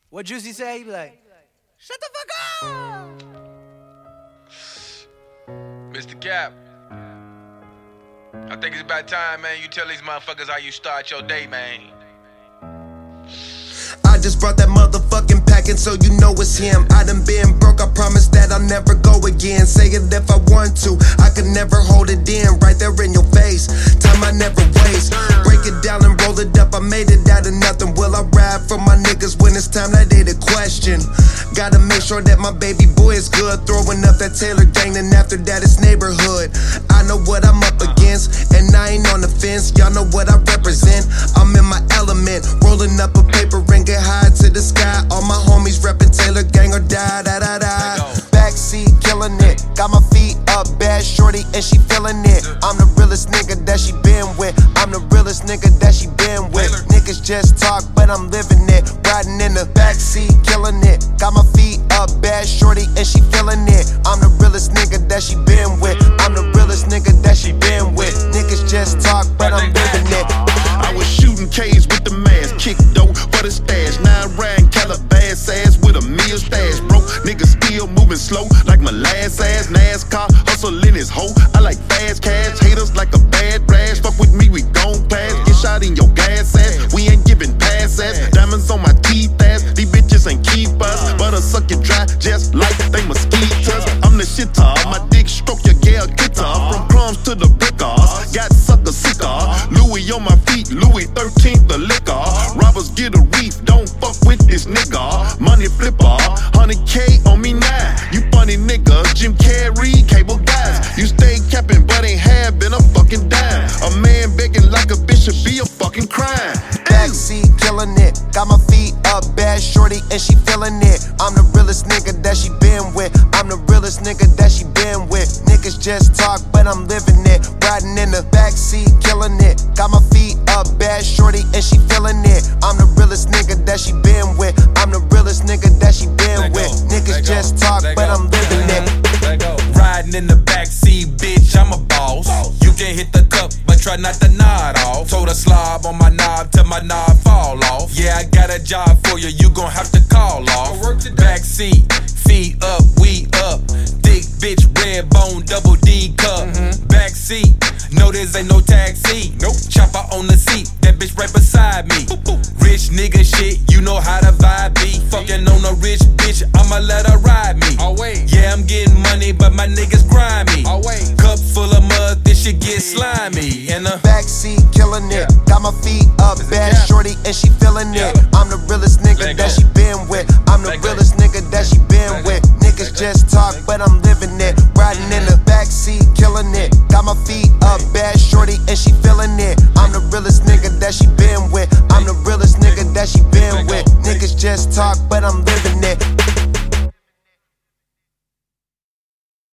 What Juicy say? He be like, shut the fuck up! Mr. Cap, I think it's about time, man, you tell these motherfuckers how you start your day, man. I just brought that motherfucking packin', so you know it's him. I done been broke, I promise that I'll never go again. Say it if I want to, I could never hold it in. Right there in your face, time I never waste. Break it down and roll it up, I made it out of nothing. Will I ride for my niggas when it's time? That ain't a question. Gotta make sure that my baby boy is good. Throwing up that Taylor gang, and after that it's neighborhood. I know what I'm up against, and I ain't on the fence. Y'all know what I represent, I'm in my element. Rolling up a paper and get high to the sky. All my homies reppin' Taylor gang or die, da da da. Backseat killing it, got my feet up, bad shorty and she feeling it. I'm the realest nigga that she been with. I'm the realest nigga that she been with. Niggas just talk, but I'm living it. Riding in the backseat, killing it. Got my feet up, bad shorty and she feeling it. I'm the realest nigga that she been with. I'm the realest nigga that she been with. Niggas just talk, but I'm living it. I was shooting K's with the mask, kick dope for the stash. 9 rand Calabas ass with a meal stash. Broke niggas still moving slow like my last ass. NASCAR hustling his hoe. I like fast cash, haters like a bad rash. Fuck with me, we gon' pass. Get shot in your gas ass. We ain't giving pass ass. Diamonds on my teeth ass. These bitches ain't keep us. Butter suck it dry just like they mosquitoes. I'm the shitter. My dick stroke your girl guitar. From crumbs to the brickers. Got sucker sicker. Louis on my feet, Louis 13th the liquor. Robbers get a reef, don't fuck with this nigga. Money flipper, 100K on me now. You funny nigga, Jim Carrey, cable guys. You stay capping but ain't having a fucking dime. A man begging like a bitch should be a fucking crime. Backseat killing it, got my feet up, bad shorty and she feeling it. I'm the realest nigga that she been with. I'm the realest nigga that she been with. Niggas just talk, but I'm living it. Riding in the backseat, killing it. Got my feet up, bad shorty and she feeling it. I'm the realest nigga that she been with. I'm the realest nigga that she been with. Niggas just talk, but I'm living it. Riding in the backseat, bitch, I'm a boss. You can hit the cup, but try not to nod off. Told her slob on my knob till my knob fall off. Yeah, I got a job for you, you gon' have to call off. Backseat, feet up, we up. Thick bitch, red bone, double D cup. Backseat, no this ain't no taxi. Nope. Chopper on the seat, that bitch right beside me. Rich nigga shit, you know how the vibe be. Fucking on a rich bitch, I'ma let her ride me. Yeah, I'm getting money, but my niggas grimy. Cup full of mud, this shit get slimy. And the backseat killing it, got my feet up, bad shorty and she feeling it. I'm the realest nigga that she been with. I'm the realest nigga that she been with. Niggas just talk, but I'm living it. Riding in the backseat, killing it. Got my feet up, bad shorty and she feeling it. I'm the realest nigga that she been with. I'm the realest nigga that she been with. Niggas just talk, but I'm living it.